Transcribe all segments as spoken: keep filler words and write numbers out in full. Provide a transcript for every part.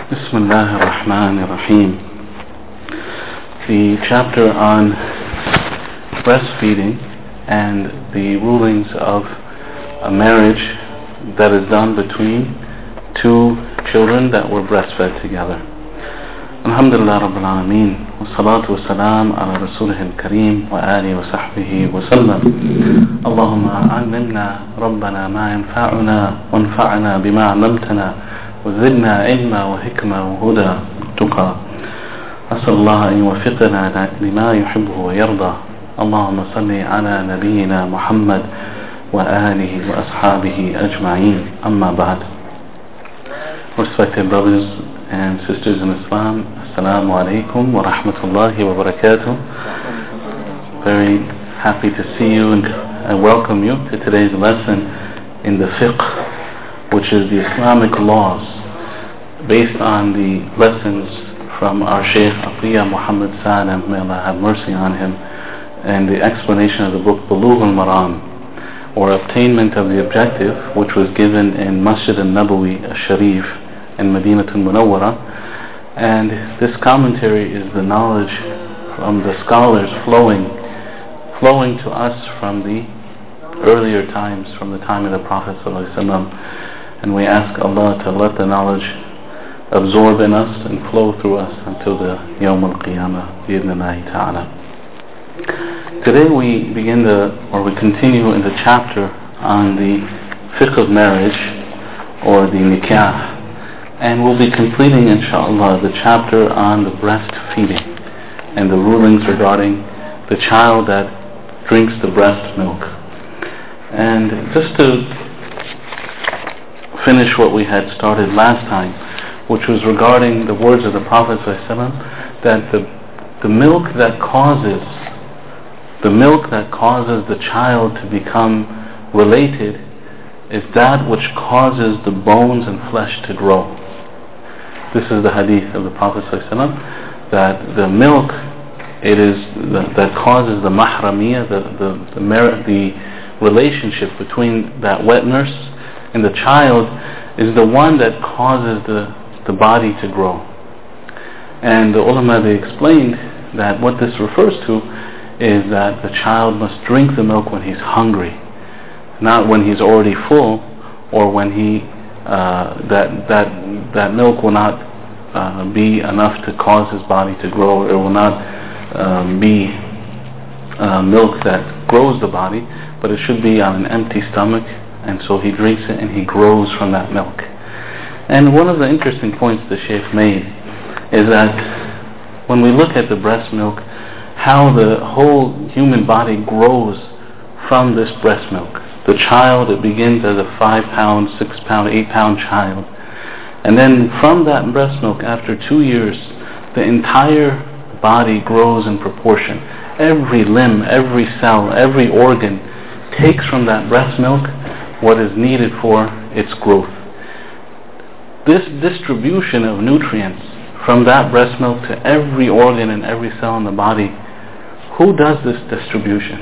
Bismillah ar-Rahman ar-Rahim. The chapter on breastfeeding and the rulings of a marriage that is done between two children that were breastfed together. Alhamdulillah Rabbil Alameen, wa salatu wa salam ala Rasulih al-Kareem wa alihi wa sahbihi wa sallam. Allahumma a'allimna Rabbana ma yanfa'una wa anfa'na bima 'allamtana وزدنا علما وحكمة وهدى وتقى. أسأل الله أن يوفقنا لما يحبه ويرضى. اللهم صل على نبينا محمد وآله وأصحابه أجمعين. أما بعد. Respected brothers and sisters in Islam, Assalamu alaikum wa rahmatullahi wa barakatuh. Very happy to see you and I welcome you to today's lesson in the fiqh, which is the Islamic laws based on the lessons from our Shaykh Atiyah Muhammad Salim, may Allah have mercy on him, and the explanation of the book Bulugh al-Maram, or Obtainment of the Objective, which was given in Masjid al-Nabawi al-Sharif in Madinah al-Munawwara. And this commentary is the knowledge from the scholars flowing flowing to us from the earlier times, from the time of the Prophet ﷺ. And we ask Allah to let the knowledge absorb in us and flow through us until the Yawm al-Qiyamah, bi'idhnillahi ta'ala. Today we begin the, or we continue in the chapter on the fiqh of marriage, or the nikah, and we'll be completing, inshallah, the chapter on the breastfeeding and the rulings regarding the child that drinks the breast milk. And just to finish what we had started last time, which was regarding the words of the Prophet ﷺ, that the the milk that causes the milk that causes the child to become related is that which causes the bones and flesh to grow. This is the hadith of the Prophet ﷺ, that the milk it is the, that causes the mahramiyah, the the the, mer- the relationship between that wet nurse and the child, is the one that causes the, the body to grow. And the ulama, they explained that what this refers to is that the child must drink the milk when he's hungry, not when he's already full, or when he uh, that that that milk will not uh, be enough to cause his body to grow. It will not um, be uh, milk that grows the body, but it should be on an empty stomach. And so he drinks it and he grows from that milk. And one of the interesting points the Shaykh made is that when we look at the breast milk, how the whole human body grows from this breast milk. The child, it begins as a five pound, six pound, eight pound child. And then from that breast milk, after two years, the entire body grows in proportion. Every limb, every cell, every organ takes from that breast milk what is needed for its growth. This distribution of nutrients from that breast milk to every organ and every cell in the body, who does this distribution?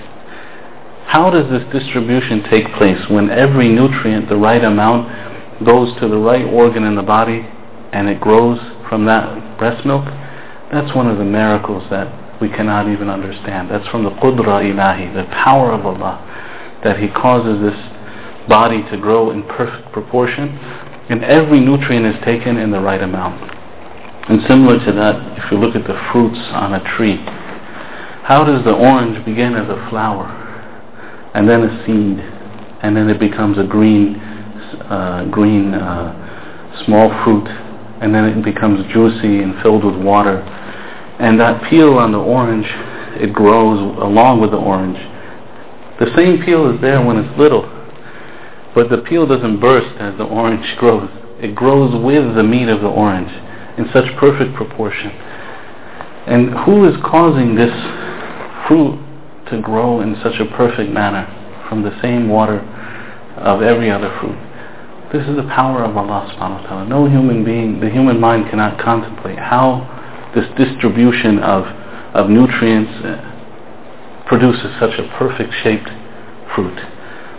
How does this distribution take place when every nutrient, the right amount, goes to the right organ in the body and it grows from that breast milk? That's one of the miracles that we cannot even understand. That's from the Qudra Ilahi, the power of Allah, that He causes this body to grow in perfect proportion, and every nutrient is taken in the right amount. And similar to that, if you look at the fruits on a tree, how does the orange begin as a flower, and then a seed, and then it becomes a green, uh, green uh, small fruit, and then it becomes juicy and filled with water, and that peel on the orange, it grows along with the orange. The same peel is there when it's little, but the peel doesn't burst as the orange grows. It grows with the meat of the orange in such perfect proportion. And who is causing this fruit to grow in such a perfect manner from the same water of every other fruit? This is the power of Allah subhanahu wa ta'ala. No human being, the human mind cannot contemplate how this distribution of, of nutrients produces such a perfect shaped fruit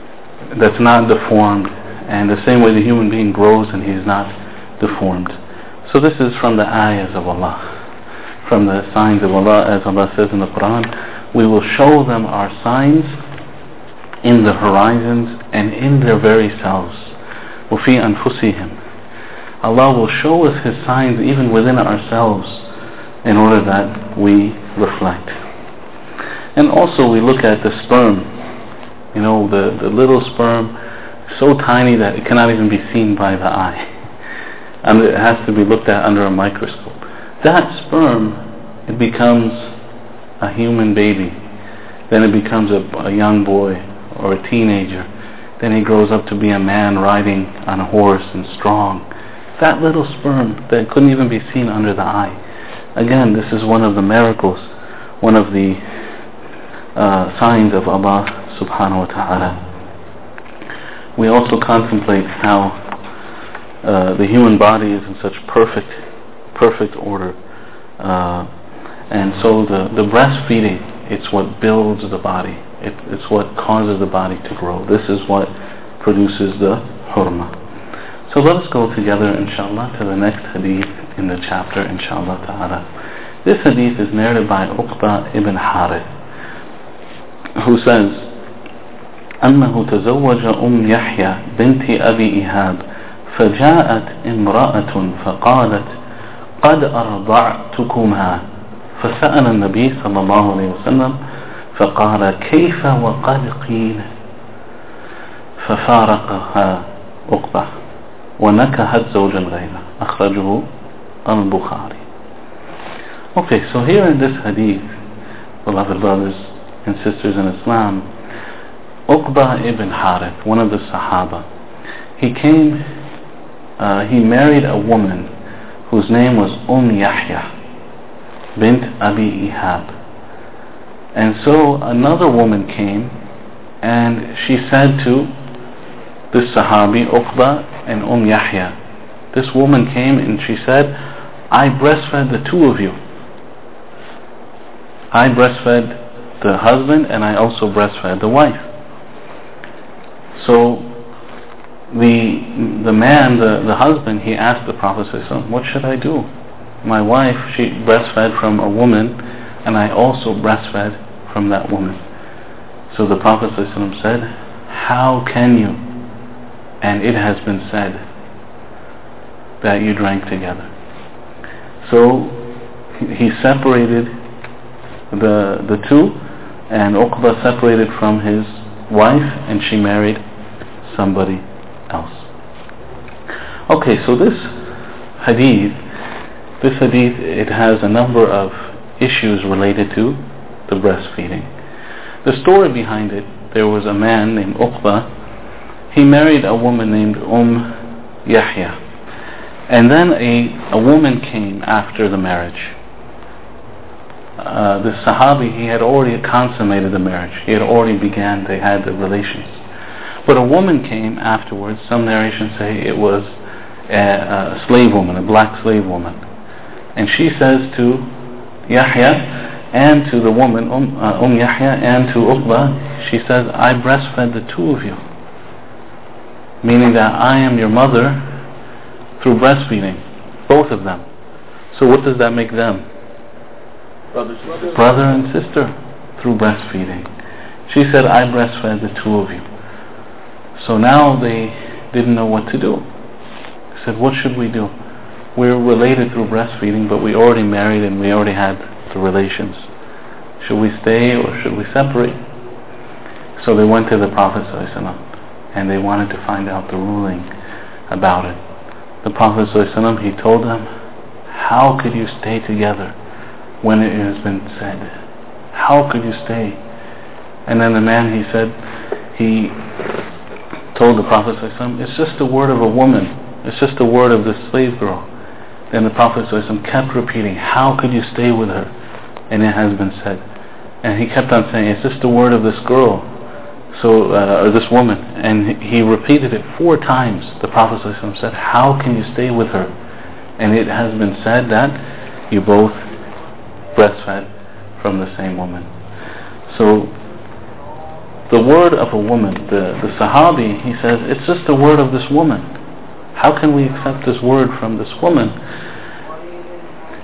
that's not deformed, and the same way the human being grows and he's not deformed. So this is from the ayahs of Allah, from the signs of Allah, as Allah says in the Quran, we will show them our signs in the horizons and in their very selves. وَفِي أَنفُسِهِمْ. Allah will show us His signs even within ourselves in order that we reflect. And also we look at the sperm, you know, the, the little sperm, so tiny that it cannot even be seen by the eye. And it has to be looked at under a microscope. That sperm, it becomes a human baby. Then it becomes a, a young boy or a teenager. Then he grows up to be a man riding on a horse and strong. That little sperm that couldn't even be seen under the eye. Again, this is one of the miracles, one of the uh, signs of Allah subhanahu wa ta'ala. We also contemplate how uh, the human body is in such perfect, perfect order. Uh, and so the, the breastfeeding, it's what builds the body. It, it's what causes the body to grow. This is what produces the hurma. So let us go together, inshallah, to the next hadith in the chapter, inshallah ta'ala. This hadith is narrated by Uqba ibn Harith, who says, أنه تزوج أم يحيى بنت أبي إيهاب فجاءت امرأة فقالت قد أرضعتكما فسأل النبي صلى الله عليه وسلم فقال كيف وقد قيل ففارقها عقبة ونكحت زوجا غيره أخرجه البخاري. Okay, so here in this hadith, beloved brothers and sisters in Islam, Uqba ibn Harith, one of the Sahaba, he came, uh, he married a woman whose name was Umm Yahya bint Abi Ihab. And so another woman came and she said to this Sahabi, Uqba and Umm Yahya, this woman came and she said, I breastfed the two of you. I breastfed the husband and I also breastfed the wife. So the the man, the, the husband, he asked the Prophet ﷺ, what should I do? My wife, she breastfed from a woman and I also breastfed from that woman. So the Prophet ﷺ said, how can you? And it has been said that you drank together. So he separated the the two, and Uqba separated from his wife and she married somebody else. Okay, so this hadith, this hadith, it has a number of issues related to the breastfeeding. The story behind it, there was a man named Uqba, he married a woman named Umm Yahya, and then a, a woman came after the marriage. Uh, the Sahabi, he had already consummated the marriage, he had already began, they had the relations. But a woman came afterwards. Some narrations say it was a, a slave woman, a black slave woman. And she says to Yahya and to the woman, Umm, uh, Umm Yahya, and to Uqba, she says, I breastfed the two of you. Meaning that I am your mother through breastfeeding, both of them. So what does that make them? Brother, Brother and sister through breastfeeding. She said, I breastfed the two of you. So now they didn't know what to do. They said, what should we do? We're related through breastfeeding, but we already married and we already had the relations. Should we stay or should we separate? So they went to the Prophet ﷺ and they wanted to find out the ruling about it. The Prophet ﷺ, he told them, how could you stay together when it has been said? How could you stay? And then the man, he said, he told the Prophet ﷺ, it's just the word of a woman. It's just the word of this slave girl. Then the Prophet ﷺ kept repeating, how could you stay with her? And it has been said. And he kept on saying, it's just the word of this girl, so uh, or this woman. And he repeated it four times. The Prophet ﷺ said, how can you stay with her? And it has been said that you both breastfed from the same woman. So the word of a woman, the, the Sahabi, he says, it's just the word of this woman. How can we accept this word from this woman?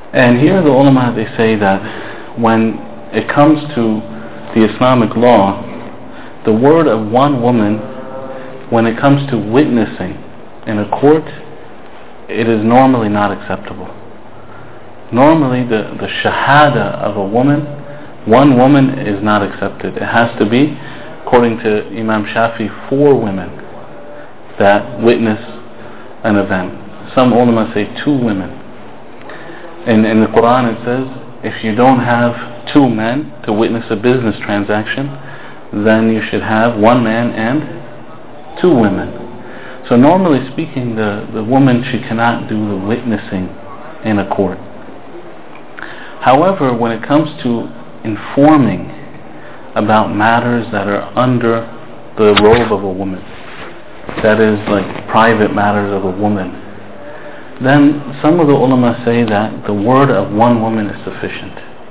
And here the ulama, they say that when it comes to the Islamic law, the word of one woman, when it comes to witnessing in a court, it is normally not acceptable. Normally the, the shahada of a woman, one woman is not accepted. It has to be, according to Imam Shafi, four women that witness an event. Some ulama say two women. In, in the Quran it says, if you don't have two men to witness a business transaction, then you should have one man and two women. So normally speaking, the, the woman, she cannot do the witnessing in a court. However, when it comes to informing about matters that are under the robe of a woman, that is like private matters of a woman, then some of the ulama say that the word of one woman is sufficient.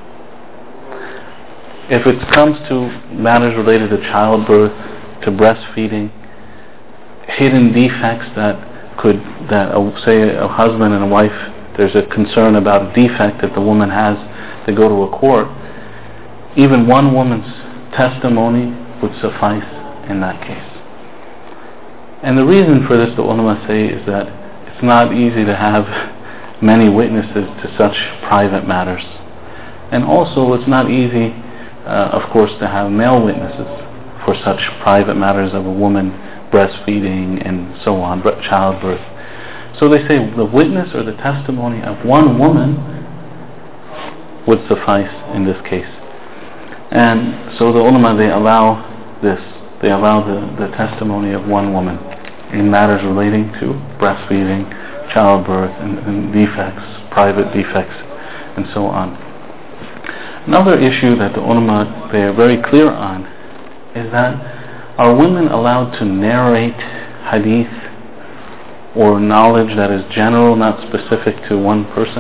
If it comes to matters related to childbirth, to breastfeeding, hidden defects that could, that uh, say a husband and a wife, there's a concern about a defect that the woman has, to go to a court, even one woman's testimony would suffice in that case. And the reason for this, the ulama say, is that it's not easy to have many witnesses to such private matters. And also it's not easy, uh, of course, to have male witnesses for such private matters of a woman breastfeeding and so on, childbirth. So they say the witness or the testimony of one woman would suffice in this case. And so the ulama, they allow this, they allow the, the testimony of one woman in matters relating to breastfeeding, childbirth, and, and defects, private defects, and so on. Another issue that the ulama, they are very clear on is that are women allowed to narrate hadith or knowledge that is general, not specific to one person?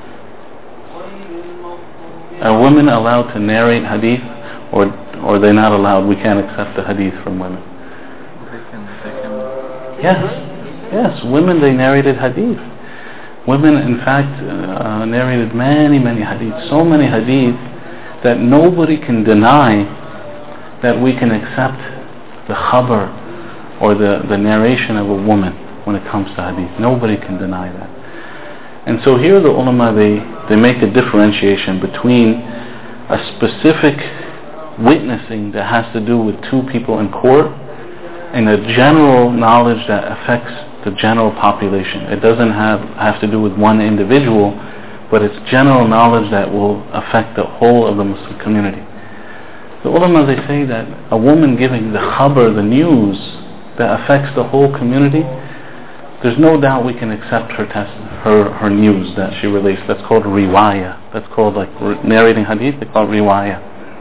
Are women allowed to narrate hadith, or or are they not allowed? We can't accept the hadith from women. They can, they can. Yes, yes, women, they narrated hadith. Women, in fact, uh, narrated many, many hadith, so many hadith that nobody can deny that we can accept the khabar or the, the narration of a woman when it comes to hadith. Nobody can deny that. And so here the ulama, they, they make a differentiation between a specific witnessing that has to do with two people in court and a general knowledge that affects the general population. It doesn't have, have to do with one individual, but it's general knowledge that will affect the whole of the Muslim community. The ulama, they say that a woman giving the khabar, the news that affects the whole community, there's no doubt we can accept her test, her her news that she relates. That's called riwayah. That's called like narrating hadith. They call it riwayah.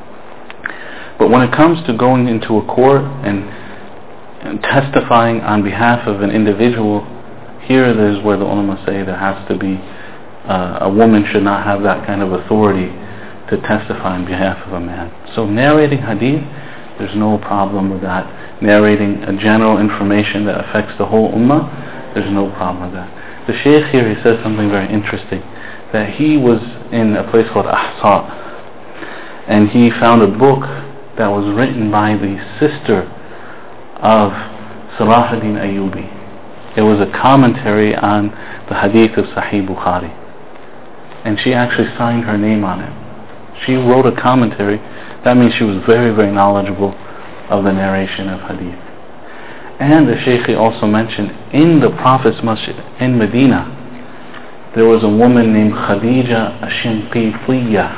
But when it comes to going into a court and, and testifying on behalf of an individual, here is where the ulama say there has to be uh, a woman should not have that kind of authority to testify on behalf of a man. So narrating hadith, there's no problem with that. Narrating a general information that affects the whole ummah, there's no problem with that. The Shaykh here, he says something very interesting, that he was in a place called Ahsa, and he found a book that was written by the sister of Salahuddin Ayyubi. It was a commentary on the hadith of Sahih Bukhari, and she actually signed her name on it. She wrote a commentary. That means she was very, very knowledgeable of the narration of hadith. And the Shaykh also mentioned in the Prophet's Masjid in Medina, there was a woman named Khadija Ash-Shinqitiyya.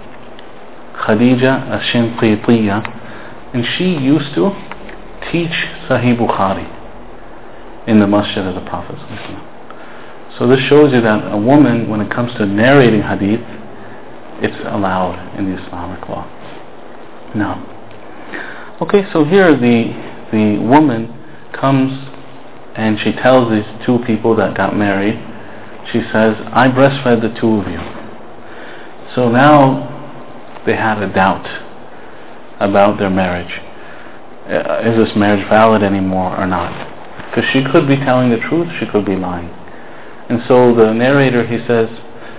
Khadija Ash-Shinqitiyya, and she used to teach Sahih Bukhari in the Masjid of the Prophet. So this shows you that a woman, when it comes to narrating hadith, it's allowed in the Islamic law. Now, okay, so here the the woman comes and she tells these two people that got married, she says, I breastfed the two of you. So now they had a doubt about their marriage. Uh, is this marriage valid anymore or not? Because she could be telling the truth, she could be lying. And so the narrator, he says,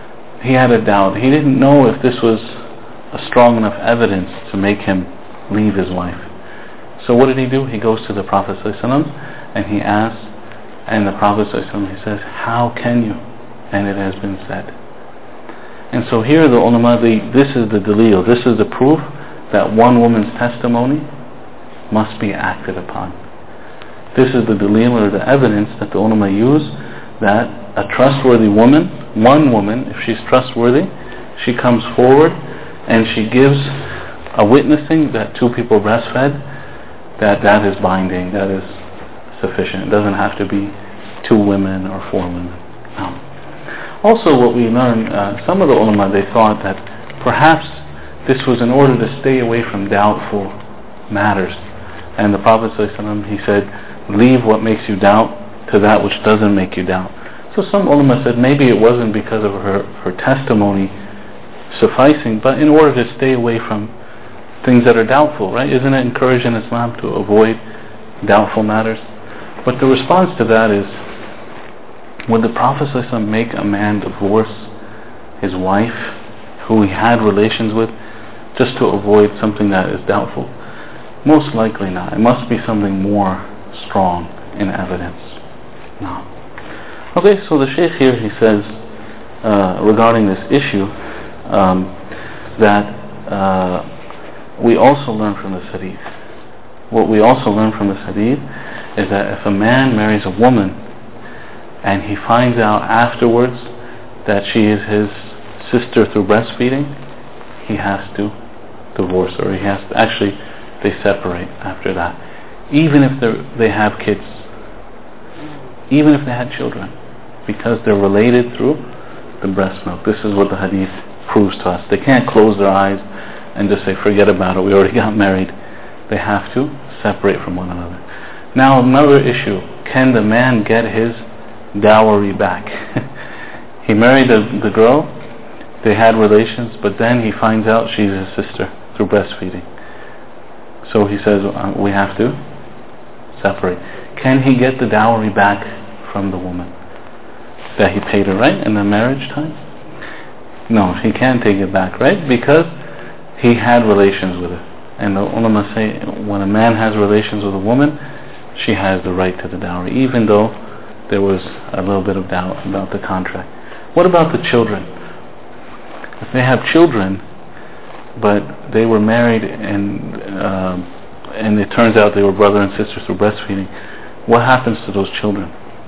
he had a doubt. He didn't know if this was a strong enough evidence to make him leave his wife. So what did he do? He goes to the Prophet ﷺ and he asks, and the Prophet ﷺ, he says, how can you? And it has been said. And so here the ulama, they, this is the dalil, this is the proof that one woman's testimony must be acted upon. This is the dalil or the evidence that the ulama use, that a trustworthy woman, one woman, if she's trustworthy, she comes forward and she gives a witnessing that two people breastfed, that that is binding, that is sufficient. It doesn't have to be two women or four women. No. Also what we learn, uh, some of the ulama, they thought that perhaps this was in order to stay away from doubtful matters. And the Prophet ﷺ, he said, leave what makes you doubt to that which doesn't make you doubt. So some ulama said maybe it wasn't because of her, her testimony sufficing, but in order to stay away from things that are doubtful, right? Isn't it encouraged in Islam to avoid doubtful matters? But the response to that is, would the Prophet ﷺ make a man divorce his wife who he had relations with just to avoid something that is doubtful? Most likely not. It must be something more strong in evidence. No. Okay, so the Shaykh here, he says uh, regarding this issue um, that uh, we also learn from this hadith. What we also learn from this hadith is that if a man marries a woman and he finds out afterwards that she is his sister through breastfeeding, he has to divorce her. He has to, actually, they separate after that. Even if they have kids, even if they had children, because they're related through the breast milk. This is what the hadith proves to us. They can't close their eyes and just say, forget about it, we already got married. They have to separate from one another. Now another issue, can the man get his dowry back? He married the, the girl, they had relations, but then he finds out she's his sister through breastfeeding. So he says, uh, we have to separate. Can he get the dowry back from the woman that he paid her, right, in the marriage time? No, he can't take it back, right, because he had relations with her. And the ulama say, when a man has relations with a woman, she has the right to the dowry, even though there was a little bit of doubt about the contract. What about the children? If they have children, but they were married and uh, and it turns out they were brother and sister through breastfeeding, what happens to those children?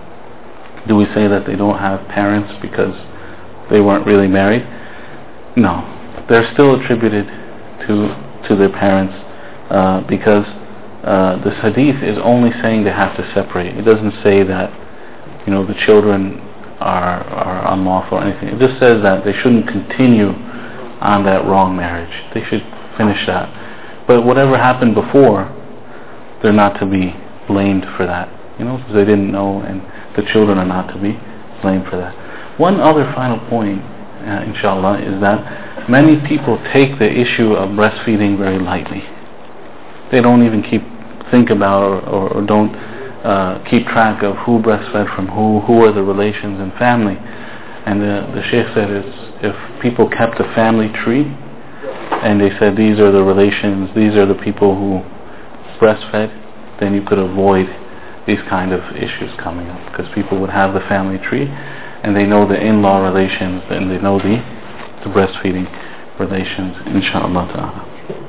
Do we say that they don't have parents because they weren't really married? No, they're still attributed to to their parents uh, because uh, this hadith is only saying they have to separate. It doesn't say that, you know, the children are are unlawful or anything. It just says that they shouldn't continue on that wrong marriage. They should finish that. But whatever happened before, they're not to be blamed for that, you know, because they didn't know, and the children are not to be blamed for that. One other final point, uh, inshallah, is that many people take the issue of breastfeeding very lightly. They don't even keep think about or, or, or don't uh, keep track of who breastfed from who, who are the relations and family. And the, the Shaykh said it's, if people kept a family tree and they said these are the relations, these are the people who breastfed, then you could avoid these kind of issues coming up, because people would have the family tree and they know the in-law relations and they know the, the breastfeeding relations, inshaAllah ta'ala.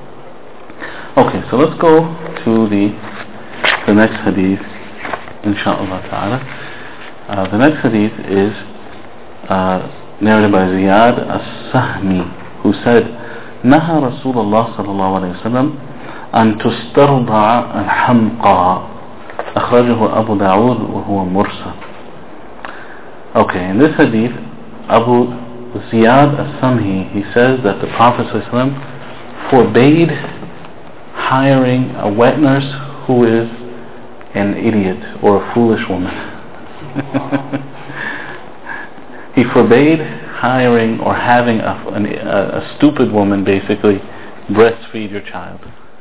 Okay, so let's go to the the next hadith, inshaAllah ta'ala. Uh, the next hadith is uh, narrated by Ziyad as-Sahmi, who said, Naha Rasulullah sallallahu alayhi wa sallam an tustarda'a al-hamqa, akhrajahu Abu Dawud wa huwa mursal. Okay, in this hadith, Abu Ziyad as-Samhi, he says that the Prophet sallallahu alayhi wa sallam forbade hiring a wet nurse who is an idiot or a foolish woman. He forbade hiring or having a, a, a stupid woman basically breastfeed your child.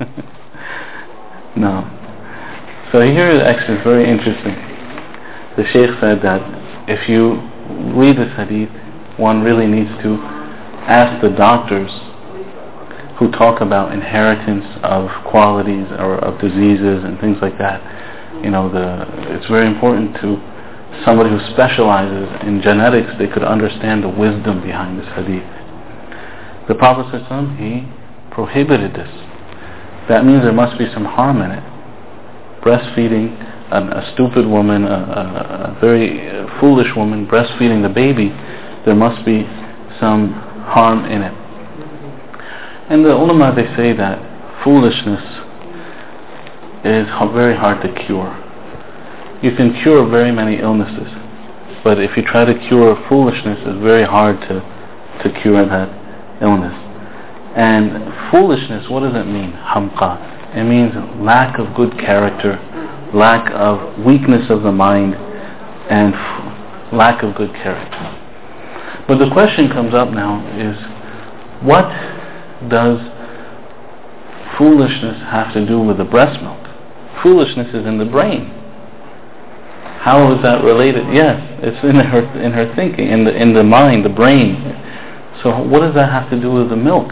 No. So here actually is very interesting. The Shaykh said that if you read this hadith one really needs to ask the doctors who talk about inheritance of qualities or of diseases and things like that. You know, the it's very important to somebody who specializes in genetics. They could understand the wisdom behind this hadith. The Prophet ﷺ, he prohibited this. That means there must be some harm in it. Breastfeeding a, a stupid woman, a, a, a very uh, foolish woman breastfeeding the baby, there must be some harm in it. And the ulama, they say that foolishness is very hard to cure. You can cure very many illnesses, but if you try to cure foolishness, it's very hard to, to cure that illness. And foolishness, what does it mean? Hamqa. It means lack of good character, lack of weakness of the mind, and f- lack of good character. But the question comes up now is, what does foolishness have to do with the breast milk? Foolishness is in the brain. How is that related? Yes, it's in her in her thinking, in the in the mind, the brain. So what does that have to do with the milk?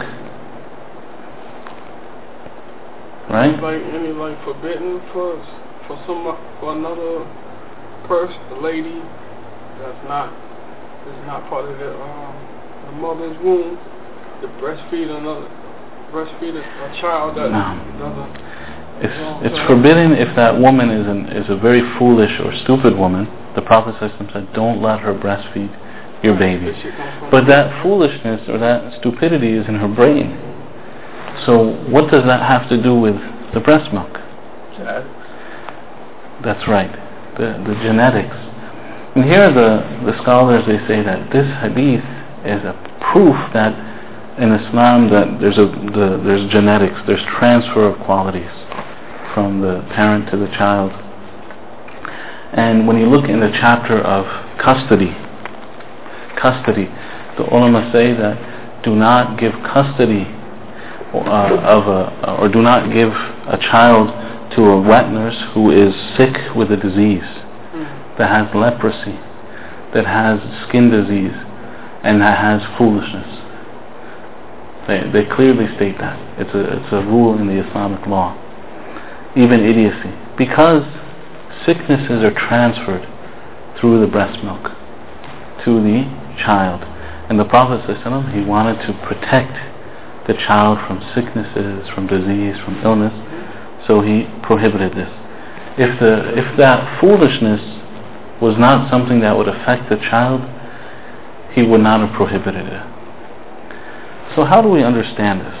Right? Like any like forbidden for for some for another person, a lady that's not is not part of the um, the mother's womb, to breastfeed another breastfeed a, a child that no. doesn't. It's it's forbidden if that woman is an is a very foolish or stupid woman. The Prophet said, "Don't let her breastfeed your baby." But that foolishness or that stupidity is in her brain. So what does that have to do with the breast milk? Genetics. That's right, the the genetics. And here the the scholars, they say that this hadith is a proof that in Islam that there's a the, there's genetics, there's transfer of qualities from the parent to the child. And when you look in the chapter of custody, custody, the ulama say that do not give custody uh, of a, or do not give a child to a wet nurse who is sick with a disease, that has leprosy, that has skin disease, and that has foolishness. They, they clearly state that. It's a, it's a rule in the Islamic law. Even idiocy. Because sicknesses are transferred through the breast milk to the child. And the Prophet ﷺ, he wanted to protect the child from sicknesses, from disease, from illness. So he prohibited this. If the if that foolishness was not something that would affect the child, he would not have prohibited it. So how do we understand this?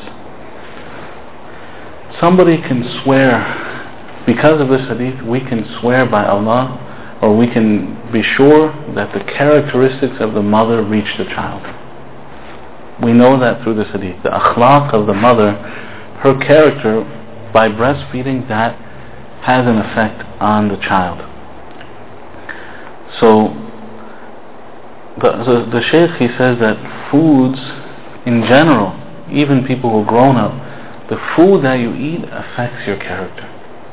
Somebody can swear, because of this hadith, we can swear by Allah, or we can be sure that the characteristics of the mother reach the child. We know that through this hadith. The akhlaq of the mother, her character, by breastfeeding, that has an effect on the child. So, the, the, the Shaykh, he says that foods, in general, even people who are grown up, the food that you eat affects your character.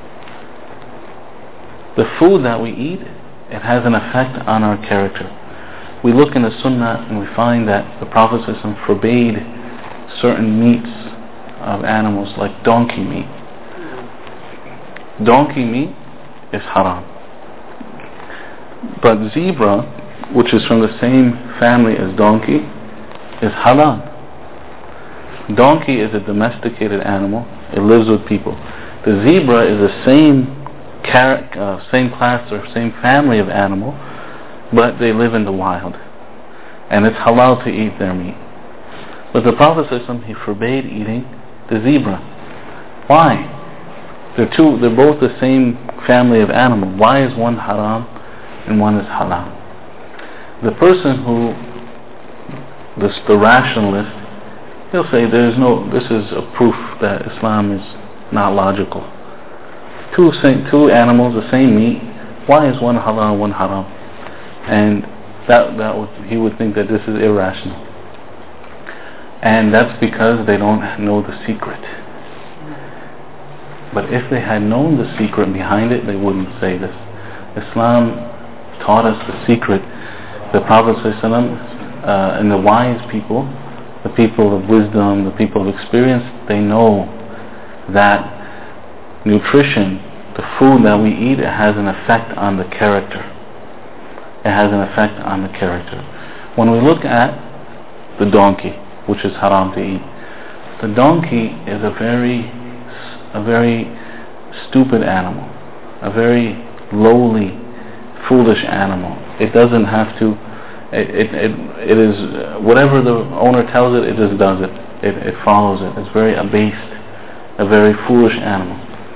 The food that we eat, it has an effect on our character. We look in the Sunnah and we find that the Prophet ﷺ forbade certain meats of animals like donkey meat. Donkey meat is haram. But zebra, which is from the same family as donkey, is halal. Donkey is a domesticated animal. It lives with people. The zebra is the same Car- uh, same class or same family of animal, but they live in the wild, and it's halal to eat their meat. But the Prophet ﷺ, he forbade eating the zebra. Why? They're two. They're both the same family of animal. Why is one haram and one is halal? The person who, this, the rationalist, he'll say there's no. This is a proof that Islam is not logical. Two same, two animals, the same meat. Why is one halal and one haram? And that that would, he would think that this is irrational. And that's because they don't know the secret. But if they had known the secret behind it, they wouldn't say this. Islam taught us the secret. The Prophet ﷺ uh, and the wise people, the people of wisdom, the people of experience, they know that nutrition, the food that we eat, it has an effect on the character. It has an effect on the character. When we look at the donkey, which is haram to eat, the donkey is a very, a very stupid animal, a very lowly, foolish animal. It doesn't have to. It it it, it is uh, whatever the owner tells it, it just does it. It it follows it. It's very abased, a very foolish animal.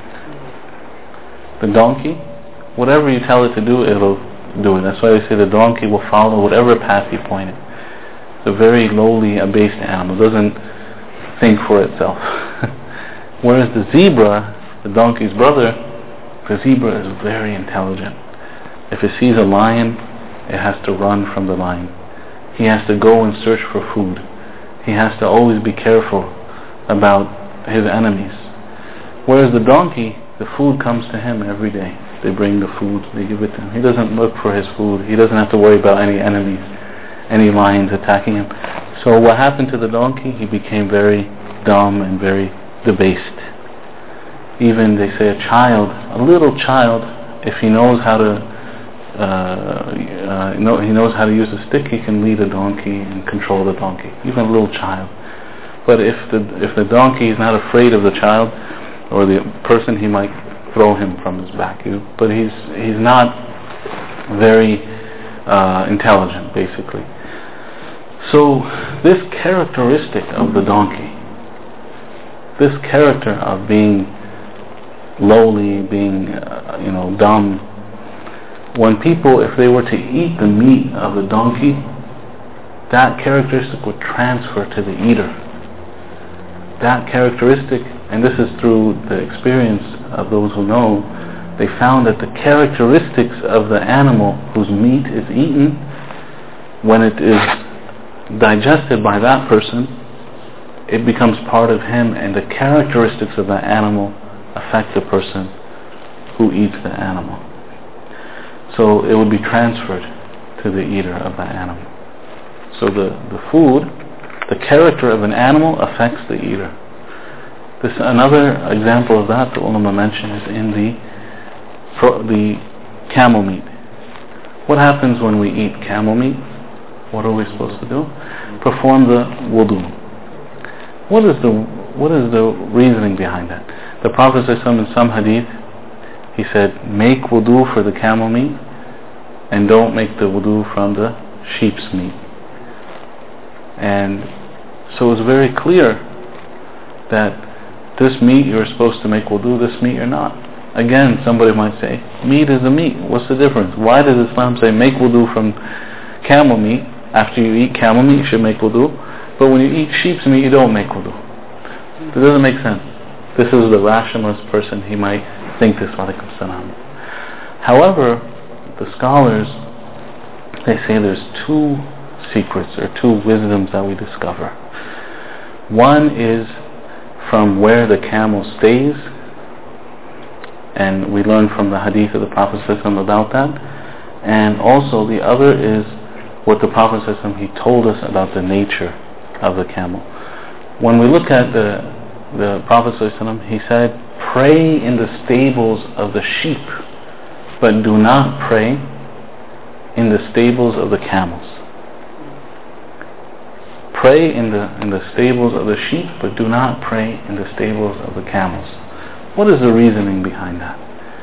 The donkey, whatever you tell it to do, it'll do it. That's why they say the donkey will follow whatever path you point it. It's a very lowly, abased animal. It doesn't think for itself. Whereas the zebra, the donkey's brother, the zebra is very intelligent. If it sees a lion, it has to run from the lion. He has to go and search for food. He has to always be careful about his enemies. Whereas the donkey, the food comes to him every day. They bring the food, they give it to him. He doesn't look for his food. He doesn't have to worry about any enemies, any lions attacking him. So what happened to the donkey? He became very dumb and very debased. Even they say a child, a little child, if he knows how to Uh, uh, you know, he knows how to use a stick, he can lead a donkey and control the donkey, even a little child. But if the if the donkey is not afraid of the child or the person, he might throw him from his back. But he's he's not very uh, intelligent, basically. So this characteristic of the donkey, this character of being lowly, being uh, you know dumb. When people, if they were to eat the meat of the donkey, that characteristic would transfer to the eater. That characteristic, and this is through the experience of those who know, they found that the characteristics of the animal whose meat is eaten, when it is digested by that person, it becomes part of him, and the characteristics of that animal affect the person who eats the animal. So it would be transferred to the eater of that animal. So the, the food, the character of an animal affects the eater. This another example of that the ulama mentioned is in the the camel meat. What happens when we eat camel meat? What are we supposed to do? Perform the wudu. What is the what is the reasoning behind that? The Prophet ﷺ in some hadith, he said, make wudu for the camel meat and don't make the wudu from the sheep's meat. And so it's very clear that this meat you're supposed to make wudu, this meat you're not. Again, somebody might say, meat is a meat. What's the difference? Why does Islam say make wudu from camel meat? After you eat camel meat, you should make wudu. But when you eat sheep's meat, you don't make wudu. It doesn't make sense. This is the rationalist person. He might think this. However, the scholars, they say there's two secrets or two wisdoms that we discover. One is from where the camel stays, and we learn from the hadith of the Prophet ﷺ about that. And also the other is what the Prophet ﷺ, he told us about the nature of the camel. When we look at the the Prophet ﷺ, he said, pray in the stables of the sheep, but do not pray in the stables of the camels. Pray in the in the stables of the sheep, but do not pray in the stables of the camels. What is the reasoning behind that?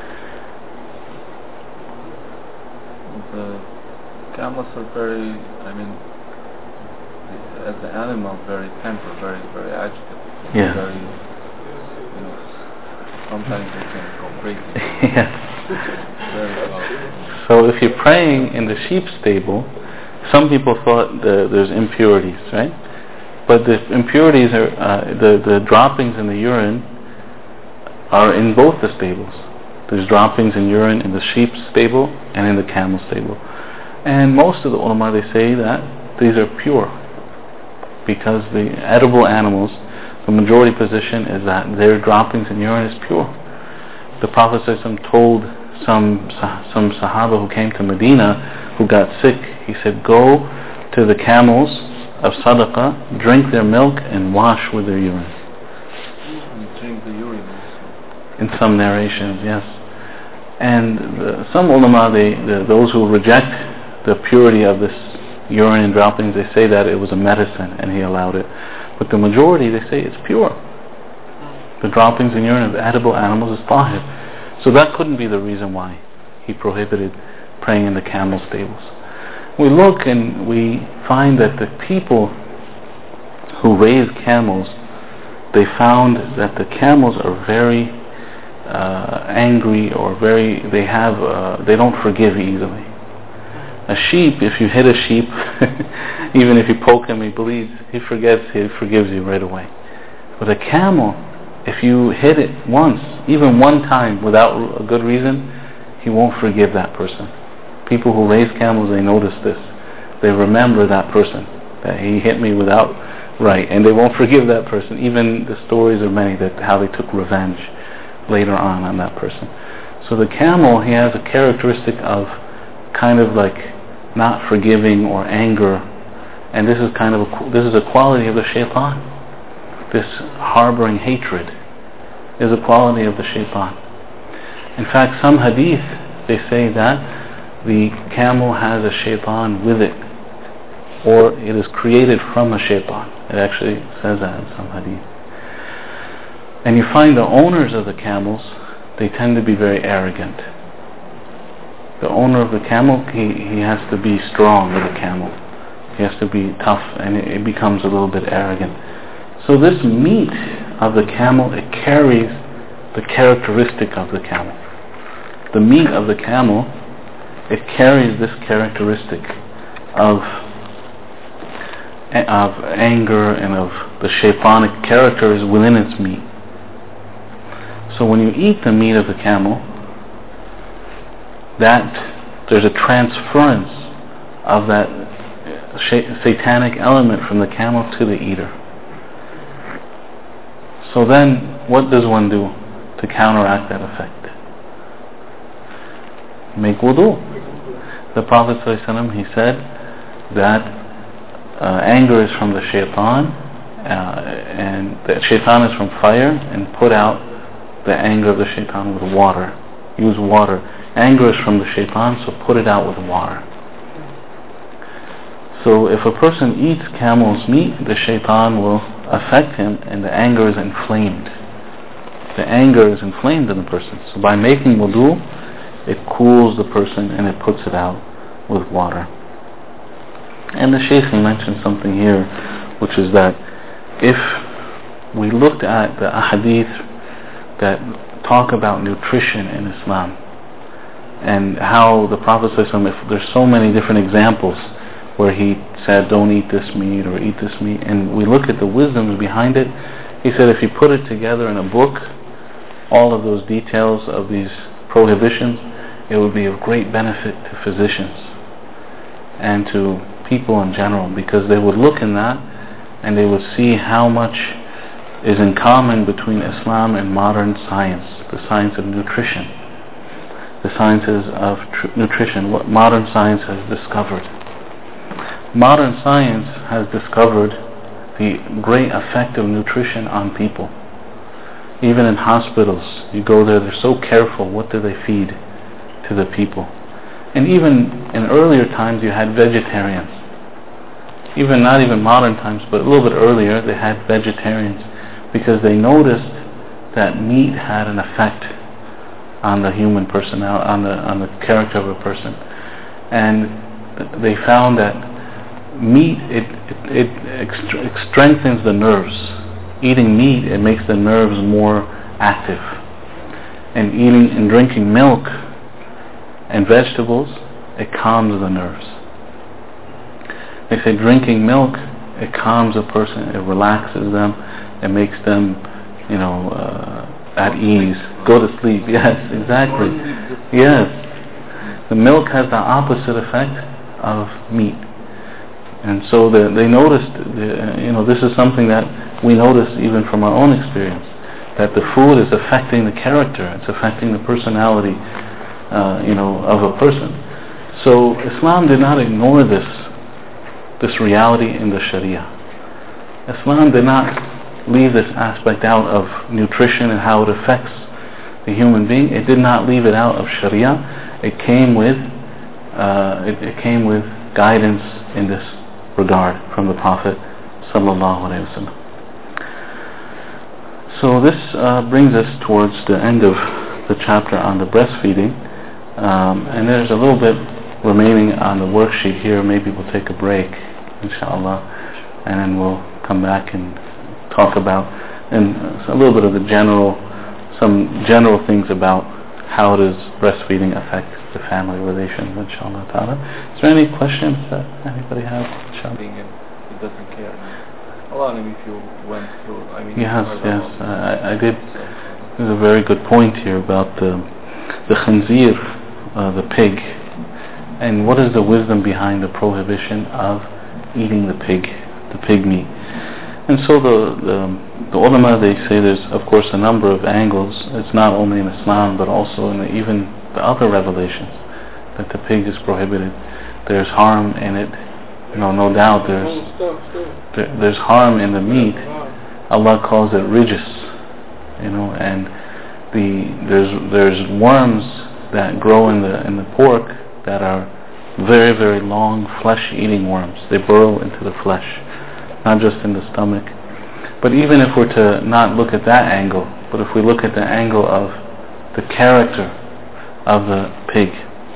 The camels are very, I mean, as an animal, very temper, very, very agitated. Yeah. Very, you know, sometimes they can go crazy. Yes. Very loud. So if you're praying in the sheep stable, some people thought the, there's impurities, right? But the impurities are, uh, the, the droppings in the urine are in both the stables. There's droppings in urine in the sheep stable and in the camel stable. And most of the ulama, they say that these are pure, because the edible animals, the majority position is that their droppings in urine is pure. The Prophet ﷺ told some some Sahaba who came to Medina who got sick, he said, go to the camels of sadaqah, drink their milk and wash with their urine. And drink the urine also. In some narrations, yes. And the, some ulama, they, the, those who reject the purity of this urine and droppings, they say that it was a medicine and he allowed it. But the majority, they say it's pure. The droppings and urine of edible animals is tahir. So that couldn't be the reason why he prohibited praying in the camel stables. We look and we find that the people who raise camels, they found that the camels are very uh, angry, or very, they have, uh, they don't forgive easily. A sheep, if you hit a sheep, even if you poke him, he bleeds, he forgets, he forgives you right away. But a camel, if you hit it once, even one time without a good reason, he won't forgive that person. People who raise camels, they notice this. They remember that person, that he hit me without right, and they won't forgive that person. Even the stories are many that how they took revenge later on on that person. So the camel, he has a characteristic of kind of like not forgiving or anger, and this is kind of a, this is a quality of the shaitan. This harboring hatred is a quality of the shaitan. In fact, some hadith, they say that the camel has a shaitan with it, or it is created from a shaitan. It actually says that in some hadith. And you find the owners of the camels, they tend to be very arrogant. The owner of the camel, he, he has to be strong with the camel. He has to be tough, and it, it becomes a little bit arrogant. So this meat of the camel, it carries the characteristic of the camel. The meat of the camel, it carries this characteristic of, of anger and of the shaitanic characters within its meat. So when you eat the meat of the camel, that there's a transference of that satanic element from the camel to the eater. So then, what does one do to counteract that effect? Make wudu. The Prophet ﷺ, he said that uh, anger is from the shaitan, uh, and the shaitan is from fire, and put out the anger of the shaitan with water. Use water. Anger is from the shaitan, so put it out with water. So if a person eats camel's meat, the shaitan will affect him, and the anger is inflamed. The anger is inflamed in the person. So by making wudu, it cools the person and it puts it out with water. And the Shaykh mentioned something here, which is that if we looked at the ahadith that talk about nutrition in Islam, and how the Prophet ﷺ, if there's so many different examples where he said don't eat this meat or eat this meat, and we look at the wisdoms behind it, he said if you put it together in a book, all of those details of these prohibitions, it would be of great benefit to physicians and to people in general, because they would look in that and they would see how much is in common between Islam and modern science, the science of nutrition, the sciences of tr- nutrition, what modern science has discovered. Modern science has discovered the great effect of nutrition on people. Even in hospitals, you go there, they're so careful, what do they feed to the people? And even in earlier times you had vegetarians. Even not even modern times, but a little bit earlier, they had vegetarians, because they noticed that meat had an effect on the human personality, on the on the character of a person, and they found that meat it it, it ext- strengthens the nerves. Eating meat, it makes the nerves more active, and eating and drinking milk and vegetables, it calms the nerves. They say drinking milk, it calms a person, it relaxes them, it makes them, you know, uh, at ease, go to sleep. Yes, exactly. Yes, the milk has the opposite effect of meat, and so the, they noticed, the, you know, this is something that we notice even from our own experience, that the food is affecting the character, it's affecting the personality, uh, you know, of a person. So Islam did not ignore this. this reality in the Sharia. Islam did not leave this aspect out of nutrition and how it affects the human being. It did not leave it out of Sharia. It came with uh, it, it came with guidance in this regard from the Prophet sallallahu alaihi wasallam. So this uh, brings us towards the end of the chapter on the breastfeeding, um, and there's a little bit remaining on the worksheet here. Maybe we'll take a break, inshallah, and then we'll come back and talk about and a little bit of the general, some general things about how does breastfeeding affect the family relations, inshallah ta'ala. Is there any questions that anybody has? Inshallah. He doesn't care. Allah, if you went through, I mean, yes, yes, I, I did. There's a very good point here about the the khanzir, uh, the pig, and what is the wisdom behind the prohibition of eating the pig, the pig meat. And so the, the the ulama, they say there's of course a number of angles. It's not only in Islam but also in the, even the other revelations that the pig is prohibited. There's harm in it. No, no doubt there's there, there's harm in the meat. Allah calls it rijis, you know, and the there's there's worms that grow in the in the pork that are very very long flesh-eating worms. They burrow into the flesh, not just in the stomach. But even if we're to not look at that angle, but if we look at the angle of the character of the pig,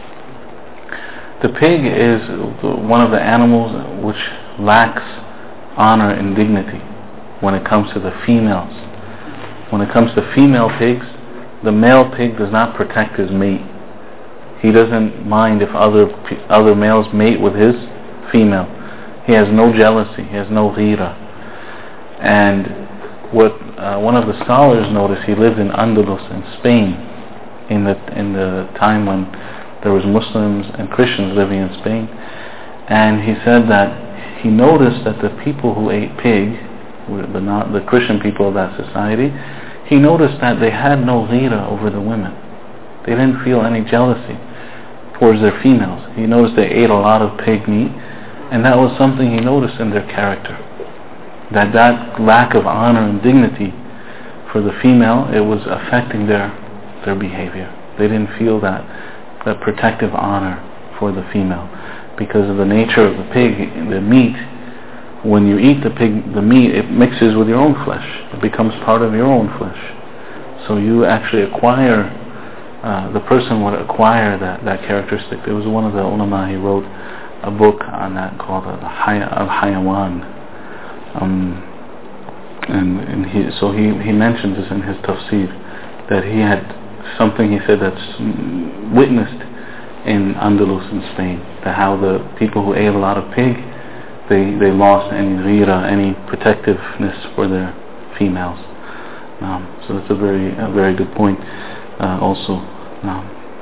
the pig is one of the animals which lacks honor and dignity when it comes to the females. When it comes to female pigs, the male pig does not protect his mate. He doesn't mind if other other males mate with his female. He has no jealousy. He has no ghira. And what uh, one of the scholars noticed, he lived in Andalus in Spain in the in the time when there was Muslims and Christians living in Spain, and he said that he noticed that the people who ate pig, the not the Christian people of that society, he noticed that they had no ghira over the women. They didn't feel any jealousy towards their females. He noticed they ate a lot of pig meat, and that was something he noticed in their character. That that lack of honor and dignity for the female, it was affecting their their behavior. They didn't feel that that protective honor for the female because of the nature of the pig, the meat. When you eat the pig, the meat, it mixes with your own flesh. It becomes part of your own flesh. So you actually acquire, uh, the person would acquire that, that characteristic. There was one of the ulama, he wrote a book on that called Al-Hayawan. Um, and and he, so he, he mentions this in his tafsir, that he had something, he said, that's witnessed in Andalus in Spain, that how the people who ate a lot of pig, they, they lost any ghira, any protectiveness for their females. Um, so that's a very a very good point uh, also. Um,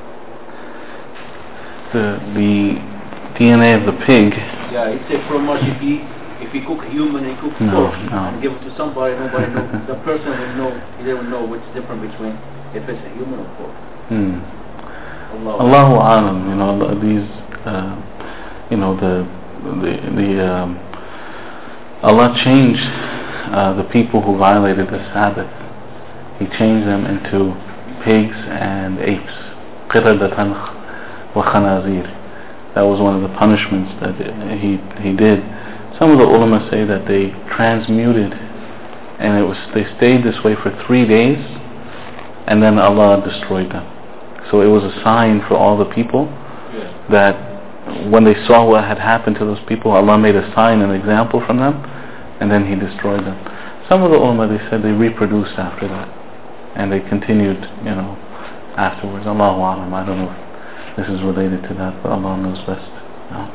the the D N A of the pig. Yeah, it's a fromage. If he if he cook human and cook no, pork no. and give it to somebody, nobody knows. The person will know. He will know what's different between if it's a human or pork. Hmm. Allah. Allahu alam. You know these. Uh, you know the the the. Um, Allah changed uh, the people who violated the Sabbath. He changed them into pigs and apes. Qiradatan wa khanazir. That was one of the punishments that he he did. Some of the ulama say that they transmuted, and it was they stayed this way for three days, and then Allah destroyed them. So it was a sign for all the people that when they saw what had happened to those people, Allah made a sign, an example from them, and then He destroyed them. Some of the ulama, they said they reproduced after that, and they continued, you know, afterwards. Allahu Alam, I don't know if this is related to that, but Allah knows best. No.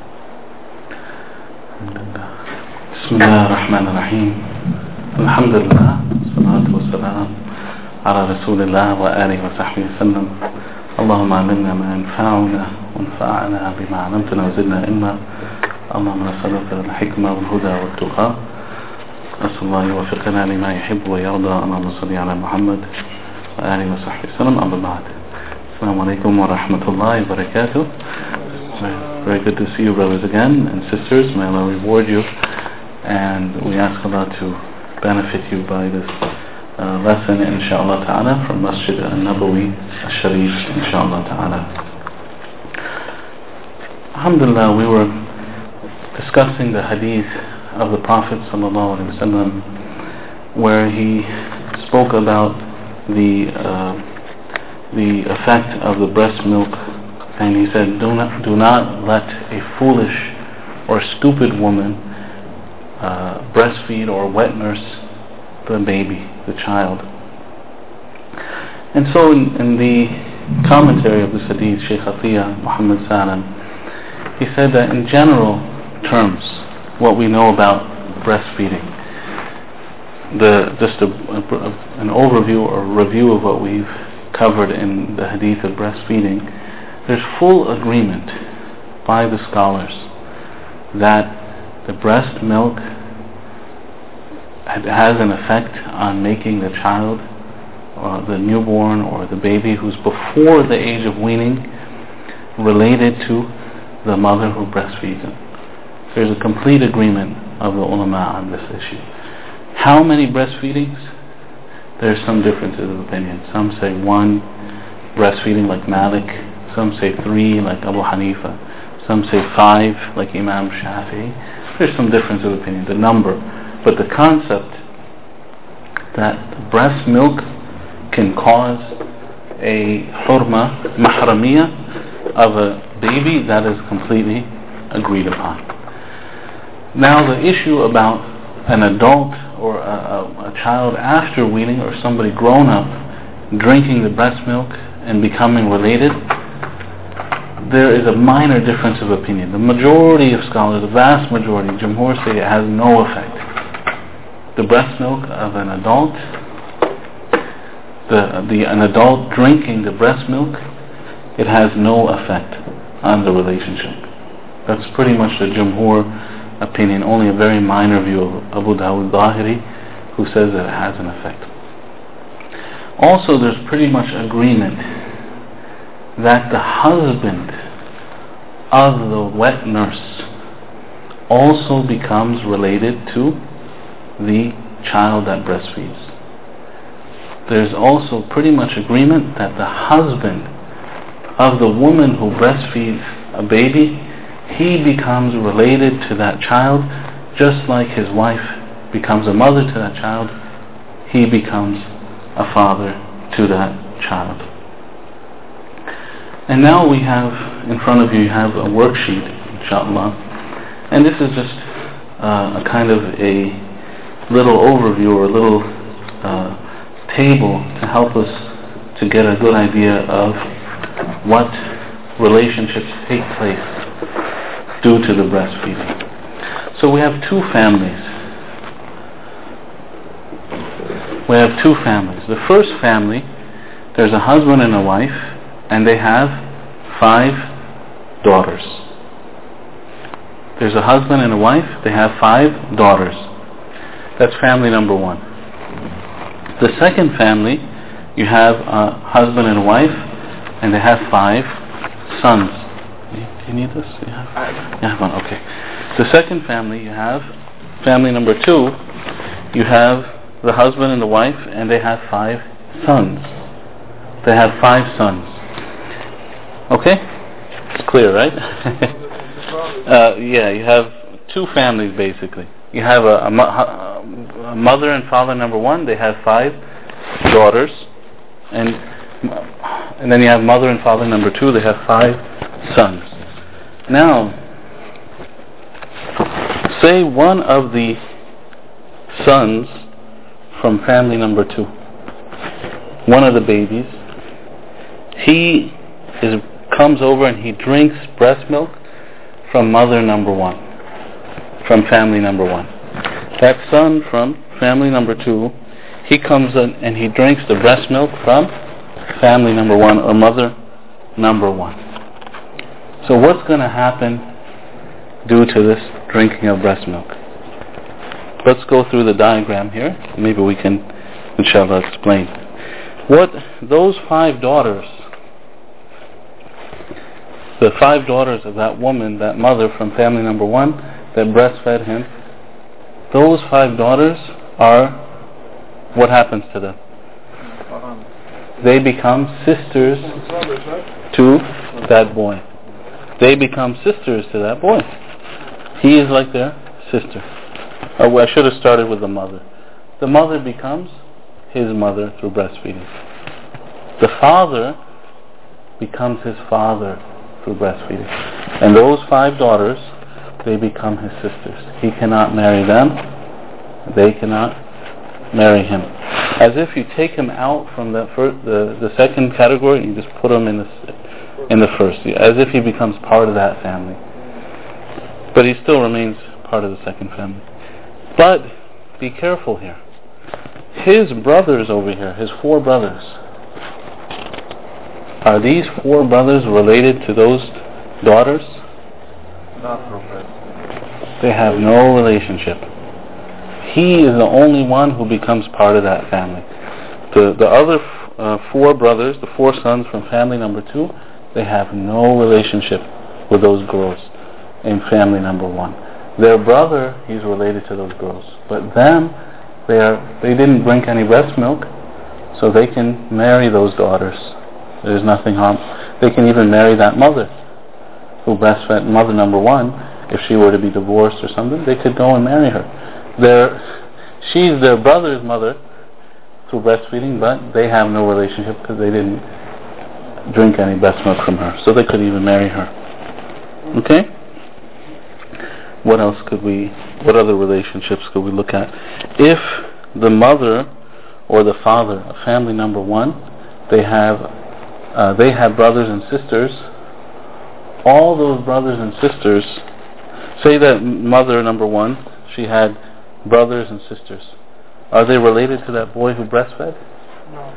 Bismillah ar-Rahman ar-Rahim. Alhamdulillah, salatu wa salam ala Rasulillah wa alihi wa sahbihi wa sallam. اللهم علمنا ما ينفعنا وانفعنا بما علمتنا وزدنا علما. اللهم نسألك الحكمة والهدى والتقى. أسأل الله يوفقنا لما يحب ويرضى. اللهم صل على محمد وآله وصحبه وسلم. أما بعد, السلام عليكم ورحمة الله وبركاته. very good to see you, brothers, again, and sisters. May Allah reward you, and we ask Allah to benefit you by this uh, lesson, inshaAllah ta'ala, from Masjid al-Nabawi al-Sharif, inshaAllah ta'ala. Alhamdulillah, we were discussing the hadith of the Prophet sallallahu alaihi wasallam, where he spoke about the uh, the effect of the breast milk, and he said, do not do not let a foolish or stupid woman uh, breastfeed or wet nurse the baby, the child. And so in, in the commentary of this hadith, Shaykh Atiyah Muhammad Salam, he said that in general terms, what we know about breastfeeding, the just a, a, an overview or review of what we've covered in the hadith of breastfeeding, there's full agreement by the scholars that the breast milk has an effect on making the child, or the newborn, or the baby who's before the age of weaning, related to the mother who breastfeeds him. There's a complete agreement of the ulama on this issue. How many breastfeedings? There's some differences of opinion. Some say one breastfeeding like Malik, some say three like Abu Hanifa, some say five like Imam Shafi'i. There's some difference of opinion, the number. But the concept that breast milk can cause a hurma, mahramiyah of a baby, that is completely agreed upon. Now the issue about an adult or a, a, a child after weaning, or somebody grown up drinking the breast milk and becoming related, there is a minor difference of opinion. The majority of scholars, the vast majority, Jumhur, say it has no effect. The breast milk of an adult, the, the an adult drinking the breast milk, it has no effect on the relationship. That's pretty much the Jumhur opinion. Only a very minor view of Abu Dawud Zahiri, who says that it has an effect. Also, there's pretty much agreement that the husband of the wet nurse also becomes related to the child that breastfeeds. There's also pretty much agreement that the husband of the woman who breastfeeds a baby, he becomes related to that child, just like his wife becomes a mother to that child, he becomes a father to that child. And now we have in front of you, you have a worksheet, inshallah, and this is just uh, a kind of a little overview or a little uh, table to help us to get a good idea of what relationships take place due to the breastfeeding. So we have two families. We have two families. The first family, there's a husband and a wife, and they have five daughters. There's a husband and a wife, they have five daughters. That's family number one. The second family, you have a husband and a wife, and they have five sons. Do you need this? You have, you have one, okay. The second family, you have family number two, you have the husband and the wife, and they have five sons. They have five sons. Okay? It's clear, right? uh, yeah, you have two families basically. You have a, a, a mother and father number one, they have five daughters, and and then you have mother and father number two, they have five sons. Now, say one of the sons from family number two, one of the babies, he is comes over and he drinks breast milk from mother number one, from family number one. That son from family number two, he comes in and he drinks the breast milk from family number one, or mother number one. So what's going to happen due to this drinking of breast milk? Let's go through the diagram here. Maybe we can, inshallah, explain. What those five daughters, the five daughters of that woman, that mother from family number one, that breastfed him, those five daughters are, what happens to them? They become sisters to that boy. They become sisters to that boy. He is like their sister. Oh, I should have started with the mother. The mother becomes his mother through breastfeeding. The father becomes his father through breastfeeding. And those five daughters, they become his sisters. He cannot marry them. They cannot marry him. As if you take him out from the first, the, the second category, and you just put him in the in the first. As if he becomes part of that family. But he still remains part of the second family. But be careful here. His brothers over here, his four brothers, are these four brothers related to those daughters? Not related. They have no relationship. He is the only one who becomes part of that family. The the other uh, four brothers, the four sons from family number two, they have no relationship with those girls in family number one. Their brother, he's related to those girls, but them, they are they didn't drink any breast milk, so they can marry those daughters. There's nothing harm. They can even marry that mother who breastfed mother number one. If she were to be divorced or something, they could go and marry her. Their, she's their brother's mother through breastfeeding, but they have no relationship because they didn't drink any breast milk from her, so they could even marry her. Okay? What else could we, what other relationships could we look at? If the mother or the father of family number one, they have, uh, they have brothers and sisters, all those brothers and sisters, say that mother number one, she had brothers and sisters. Are they related to that boy who breastfed? No.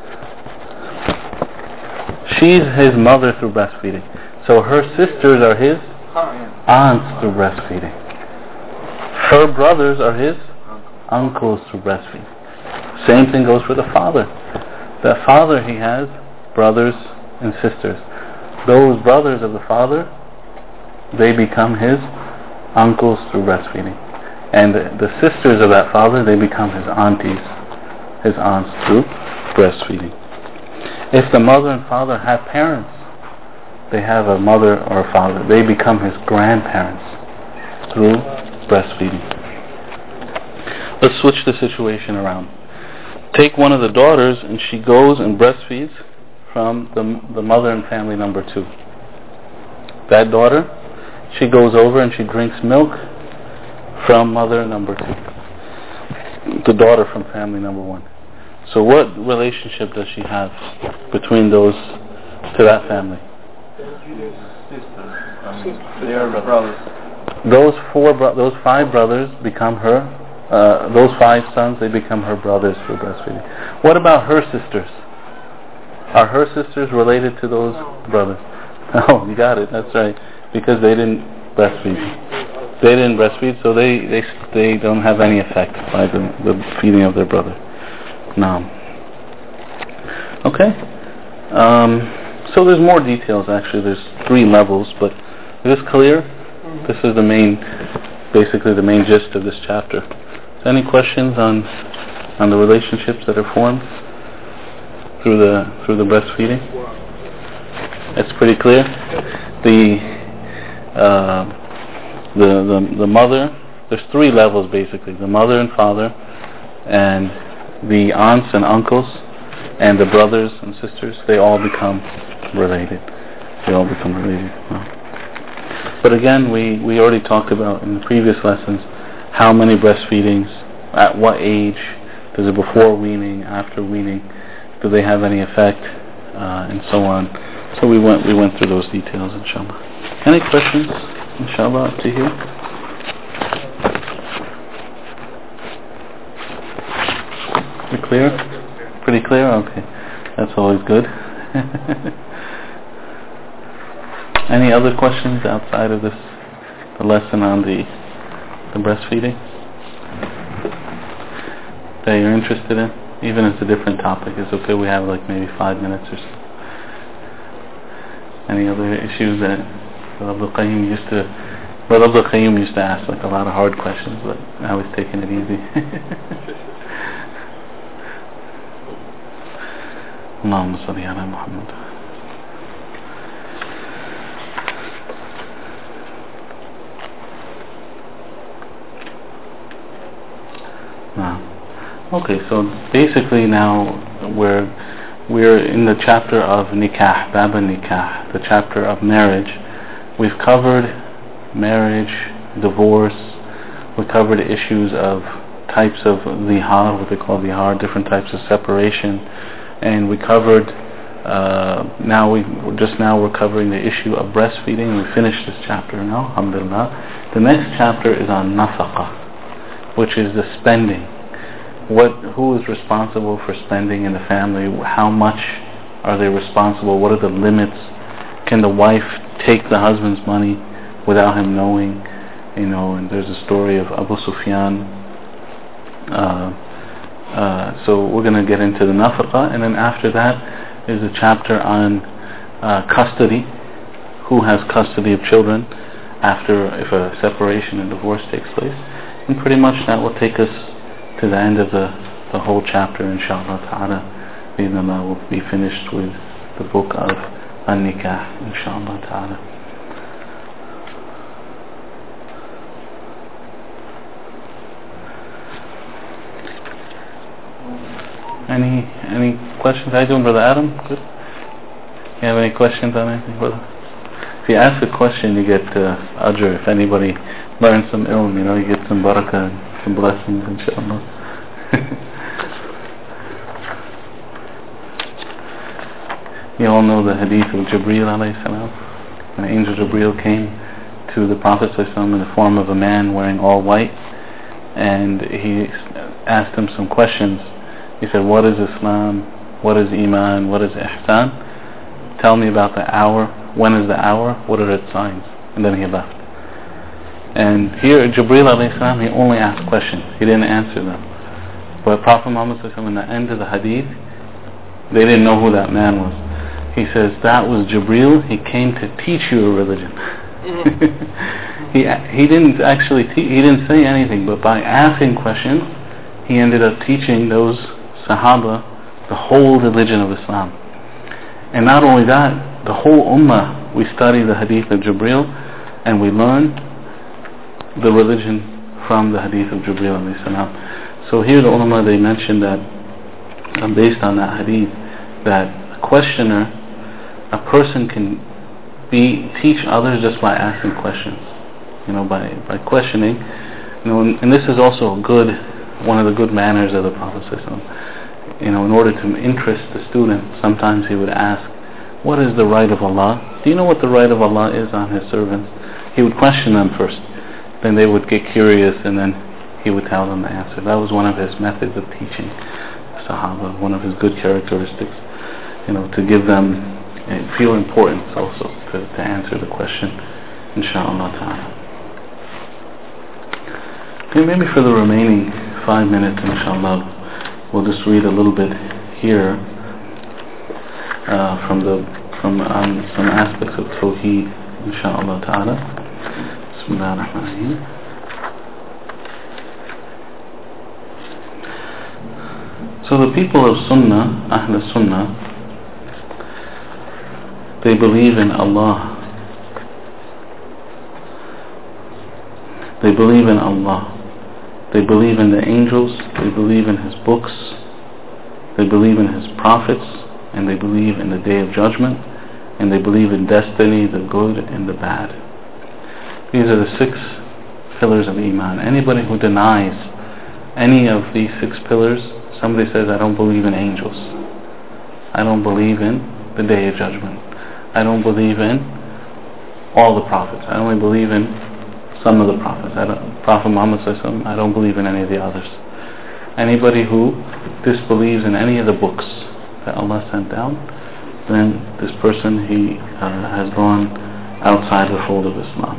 She's his mother through breastfeeding. So her sisters are his aunts through breastfeeding. Her brothers are his uncles through breastfeeding. Same thing goes for the father. The father, he has brothers and sisters. Those brothers of the father, they become his uncles through breastfeeding. And the, the sisters of that father, they become his aunties, his aunts through breastfeeding. If the mother and father have parents, they have a mother or a father, they become his grandparents through breastfeeding. Let's switch the situation around. Take one of the daughters and she goes and breastfeeds from the, the mother in family number two. That daughter, she goes over and she drinks milk from mother number two, the daughter from family number one. So what relationship does she have between those, to that family? Sisters. I mean, they are brothers. Those four, bro- those five brothers become her, uh, those five sons, they become her brothers through breastfeeding. What about her sisters? Are her sisters related to those brothers? Oh, you got it, that's right. Because they didn't breastfeed. They didn't breastfeed, so they, they they don't have any effect by the, the feeding of their brother. No. Okay. Um, so there's more details actually. There's three levels, but is this clear? This is the main, basically the main gist of this chapter. Any questions on on the relationships that are formed through the through the breastfeeding? That's pretty clear. The uh, The, the the mother, there's three levels basically. The mother and father, and the aunts and uncles, and the brothers and sisters, they all become related. They all become related. Well, but again, we, we already talked about in the previous lessons how many breastfeedings, at what age, is it before weaning, after weaning, do they have any effect, uh, and so on. So we went we went through those details, inshallah. Any questions? Inshallah, up to you. Pretty clear? Pretty clear? Okay. That's always good. Any other questions outside of this, the lesson on the the breastfeeding that you're interested in? Even if it's a different topic, it's okay. We have like maybe five minutes or so. Any other issues that Brother Abdul Qayyum used to Brother Abdul Qayyum used to ask like a lot of hard questions, but now he's taking it easy. Allahumma salli ala Muhammad. Okay, so basically now we're we're in the chapter of nikah, bab nikah, the chapter of marriage. We've covered marriage, divorce. We covered issues of types of zihar, what they call zihar, different types of separation, and we covered. Uh, now we just now we're covering the issue of breastfeeding. We finished this chapter now, alhamdulillah. The next chapter is on nafaqah, which is the spending. What, who is responsible for spending in the family? How much are they responsible? What are the limits? Can the wife take the husband's money without him knowing? You know, and there's a story of Abu Sufyan. Uh, uh, so we're going to get into the nafaqah, and then after that is a chapter on uh, custody. Who has custody of children after if a separation and divorce takes place? And pretty much that will take us to the end of the, the whole chapter, inshallah ta'ala. Bismillah, will be finished with the book of An-Nikah, inshallah ta'ala. Any any questions? How you doing, Brother Adam? Good? You have any questions on anything, brother? If you ask a question, you get uh, ajr. If anybody learns some ilm, you know, you get some barakah and some blessings, inshallah. You all know the hadith of Jibreel alayhi salam. When Angel Jibreel came to the Prophet sallallahu alaihi wasallam in the form of a man wearing all white, and he asked him some questions. He said, what is Islam? What is Iman? What is Ihsan? Tell me about the hour. When is the hour? What are its signs? And then he left. And here Jibreel alayhi salam, he only asked questions. He didn't answer them. But Prophet Muhammad sallallahu alaihi wasallam, in the end of the hadith, they didn't know who that man was. He says, that was Jibreel. He came to teach you a religion. he he didn't actually te- he didn't say anything, but by asking questions, he ended up teaching those Sahaba the whole religion of Islam. And not only that, the whole ummah, we study the hadith of Jibreel, and we learn the religion from the hadith of Jibreel alayhi salam. So here the ulama, they mentioned that, uh, based on that hadith, that a questioner, a person can be teach others just by asking questions, you know, by by questioning, you know, and, and this is also good, one of the good manners of the Prophet sallallahu alaihi wasallam. You know, in order to interest the student, sometimes he would ask, what is the right of Allah? Do you know what the right of Allah is on His servants? He would question them first, then they would get curious, and then he would tell them the answer. That was one of his methods of teaching Sahaba, one of his good characteristics, you know, to give them, uh, feel importance also, to, to answer the question, inshallah ta'ala. Okay, maybe for the remaining five minutes, inshallah, we'll just read a little bit here uh, from the from um, some aspects of Tawheed, inshallah ta'ala. Bismillah ar-Rahman ar-Rahim. So the people of Sunnah, Ahl Sunnah, they believe in Allah. They believe in Allah. They believe in the angels. They believe in His books. They believe in His prophets. And they believe in the Day of Judgment. And they believe in destiny, the good and the bad. These are the six pillars of Iman. Anybody who denies any of these six pillars, somebody says, I don't believe in angels. I don't believe in the Day of Judgment. I don't believe in all the prophets. I only believe in some of the prophets. I don't, Prophet Muhammad sallallahu alaihi wasallam, I don't believe in any of the others. Anybody who disbelieves in any of the books that Allah sent down, then this person, he uh, has gone outside the fold of Islam.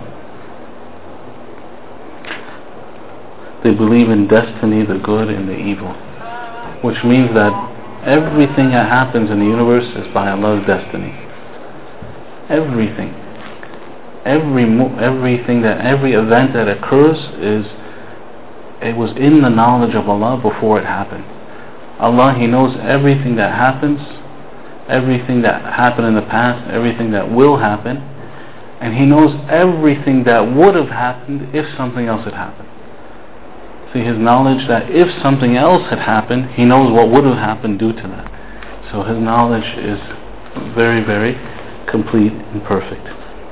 They believe in destiny, the good and the evil, which means that everything that happens in the universe is by Allah's destiny. Everything. Every mo- everything that every event that occurs is it was in the knowledge of Allah before it happened. Allah, He knows everything that happens, everything that happened in the past, everything that will happen, and He knows everything that would have happened if something else had happened. See, His knowledge that if something else had happened, He knows what would have happened due to that. So His knowledge is very, very complete and perfect.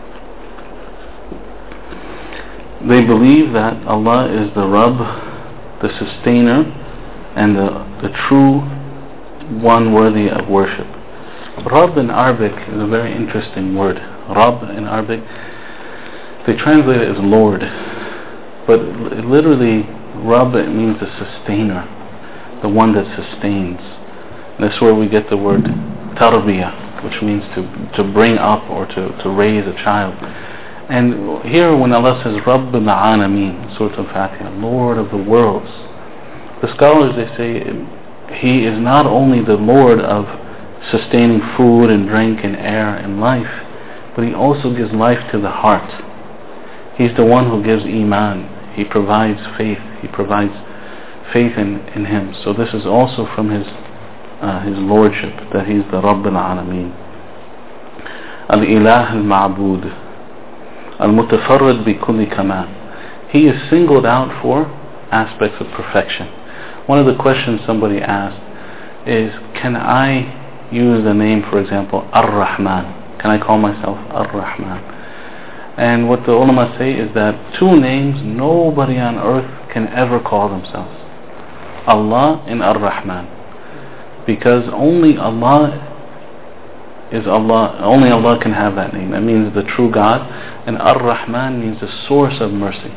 They believe that Allah is the Rabb, the sustainer, and the, the true one worthy of worship. Rabb in Arabic is a very interesting word. Rabb in Arabic, they translate it as Lord, but it literally, Rabb, it means the sustainer, the one that sustains. And that's where we get the word tarbiyah, which means to, to bring up or to, to raise a child. And here when Allah says Rabbul Alameen, Surah Al-Fatiha, Lord of the worlds, the scholars, they say He is not only the Lord of sustaining food and drink and air and life, but He also gives life to the heart. He's the one who gives Iman. He provides faith. He provides faith in, in Him. So this is also from His uh, His Lordship, that He's the Rabbul Alameen. Al-Ilah al-Ma'bud, Al-Mutafarrad bi kulli kamal. He is singled out for aspects of perfection. One of the questions somebody asked is, can I use the name, for example, Ar-Rahman? Can I call myself Ar-Rahman? And what the ulama say is that two names nobody on earth can ever call themselves: Allah and Ar-Rahman. Because only Allah is Allah, only Allah can have that name. That means the true God. And Ar-Rahman means the source of mercy.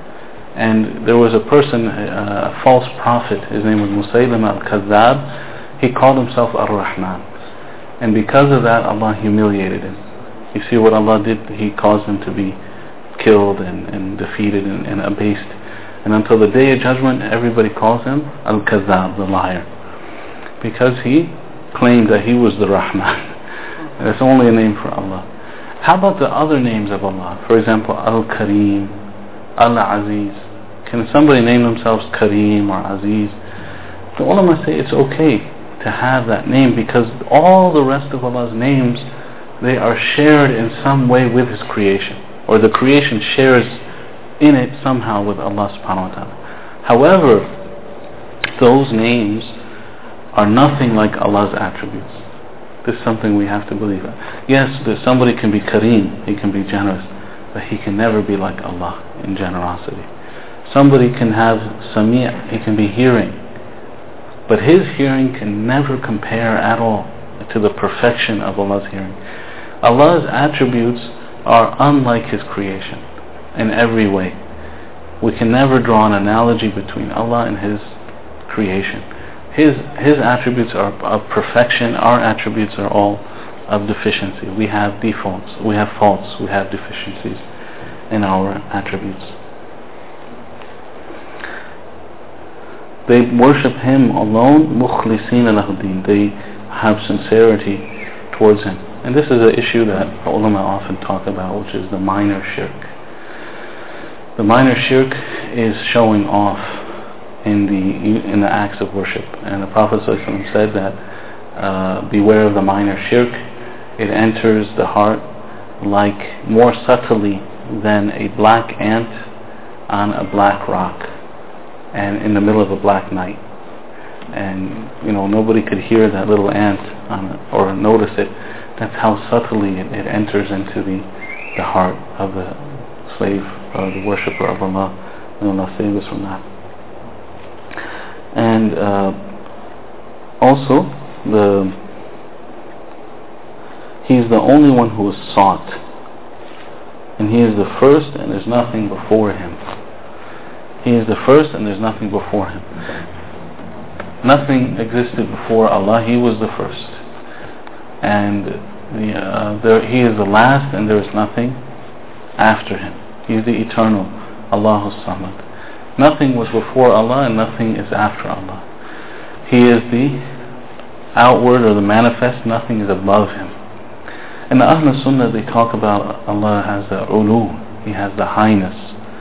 And there was a person, a false prophet, his name was Musaylama al-Kazzab. He called himself Ar-Rahman. And because of that, Allah humiliated him. You see what Allah did? He caused him to be killed and, and defeated and, and abased. And until the day of judgment, everybody calls him Al-Kazzab, the liar. Because he claimed that he was the Rahman. That's only a name for Allah. How about the other names of Allah? For example, Al-Kareem, Al-Aziz. Can somebody name themselves Kareem or Aziz? The ulama say it's okay to have that name, because all the rest of Allah's names, they are shared in some way with His creation, or the creation shares in it somehow with Allah subhanahu wa ta'ala. However, those names are nothing like Allah's attributes. This is something we have to believe in. Yes, that somebody can be Kareem, he can be generous, but he can never be like Allah in generosity. Somebody can have Sami', he can be hearing, but his hearing can never compare at all to the perfection of Allah's hearing. Allah's attributes are unlike His creation in every way. We can never draw an analogy between Allah and His creation. His His attributes are of perfection. Our attributes are all of deficiency. We have defaults, we have faults, we have deficiencies in our attributes. They worship Him alone, mukhlisina lahu-din. They have sincerity towards Him. And this is an issue that the ulama often talk about, which is the minor shirk. The minor shirk is showing off in the in the acts of worship. And the Prophet ﷺ said that uh, beware of the minor shirk. It enters the heart like more subtly than a black ant on a black rock and in the middle of a black night. And you know, nobody could hear that little ant on it or notice it. That's how subtly it, it enters into the, the heart of the slave or the worshipper of Allah. May Allah save us from that. And uh, also, the He is the only one who is sought, and He is the first, and there's nothing before Him. He is the first, and there's nothing before Him. Nothing existed before Allah. He was the first, and the, uh, there, He is the last, and there is nothing after Him. He is the eternal, Allahu Samad. Nothing was before Allah, and nothing is after Allah. He is the outward or the manifest. Nothing is above Him. In the Ahl Sunnah they talk about Allah has the ulu, He has the highness,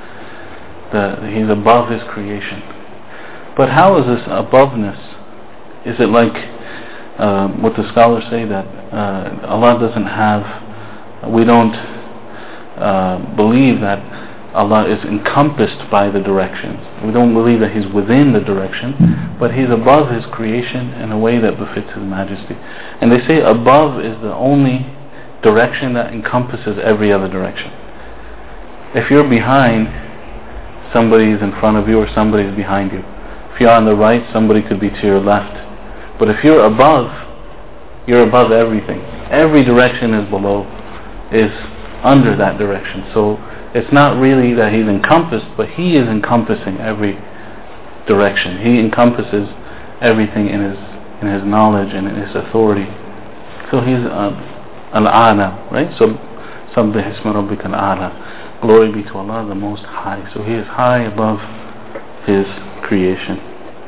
the, He's above His creation. But how is this aboveness? Is it like uh, what the scholars say, that uh, Allah doesn't have, we don't uh, believe that Allah is encompassed by the directions. We don't believe that He's within the direction, but He's above His creation in a way that befits His majesty. And they say above is the only direction that encompasses every other direction. If you're behind, somebody is in front of you or somebody is behind you. If you're on the right, somebody could be to your left. But if you're above, you're above everything. Every direction is below, is under that direction. So it's not really that He's encompassed, but He is encompassing every direction. He encompasses everything in His in His knowledge and in His authority. So He's uh, Al-A'la, right? So, Sabbih isma rabbika al-A'la. Glory be to Allah, the Most High. So He is high above His creation.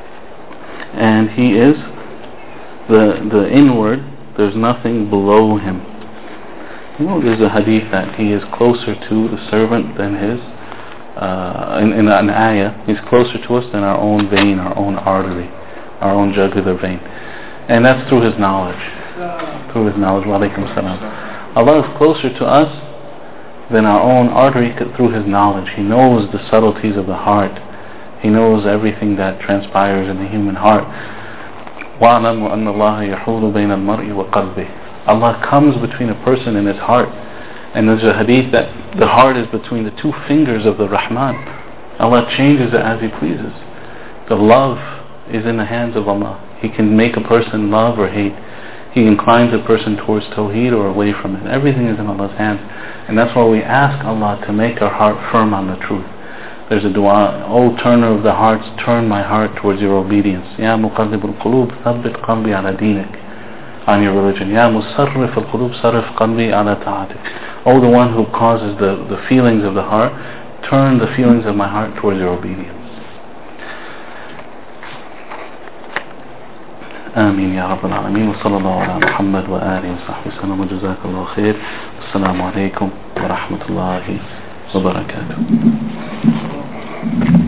And He is the the inward, there's nothing below Him. You know, there's a hadith that He is closer to the servant than his, uh, in, in an ayah, He's closer to us than our own vein, our own artery, our own jugular vein. And that's through His knowledge. Through His knowledge. Wa alaikum salam. Allah is closer to us than our own artery through His knowledge. He knows the subtleties of the heart. He knows everything that transpires in the human heart. وَاعْلَمُوا أَنَّ اللَّهَ يَحُولُ بَيْنَ الْمَرْءِ وَقَلْبِهِ. Allah comes between a person and his heart. And there's a hadith that the heart is between the two fingers of the Rahman. Allah changes it as He pleases. The love is in the hands of Allah. He can make a person love or hate. He inclines a person towards Tawheed or away from it. Everything is in Allah's hands. And that's why we ask Allah to make our heart firm on the truth. There's a dua, O turner of the hearts, turn my heart towards your obedience. Ya muqallib al-qulub, thabbit qalbi ala dinik. On your religion. Ya musarrif al-qulub, sarrif qalbi ala ta'atik. O the one who causes the, the feelings of the heart, turn the feelings of my heart towards your obedience. آمين يا رب العالمين وصلى الله على محمد وآله وصحبه وسلم وجزاك الله خير والسلام عليكم ورحمة الله وبركاته.